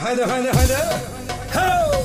Haydi haydi haydi. Hello.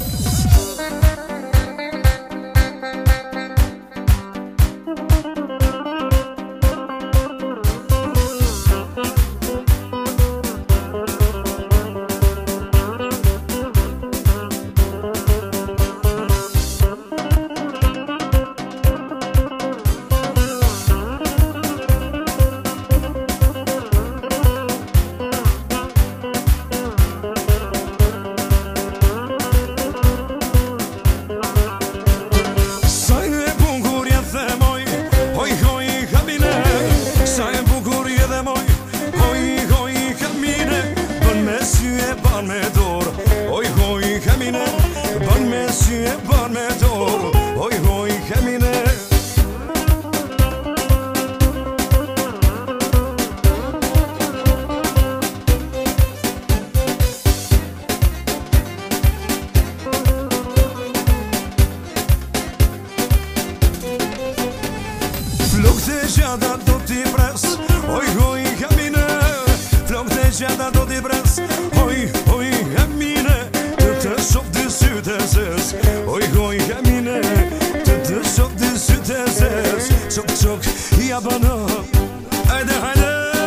Flok të gjata do t'i pres, oj hoj kamine. Flok të gjata do t'i pres, oj hoj kamine. Të shof të sytë e zes, oj hoj kamine. Të shof të sytë e zes, qok qok ja bana. Hajde hajde.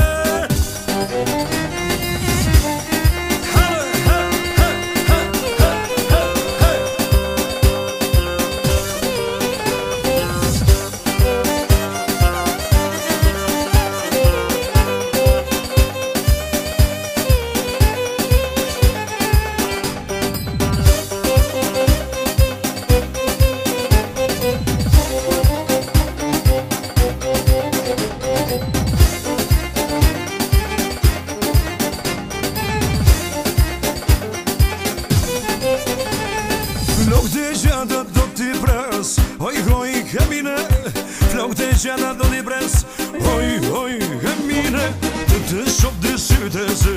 Flok të gjata do t'i pres, oj hoj kamine. Flok të gjata do t'i pres, oj hoj kamine. Të shof të sytë e zes.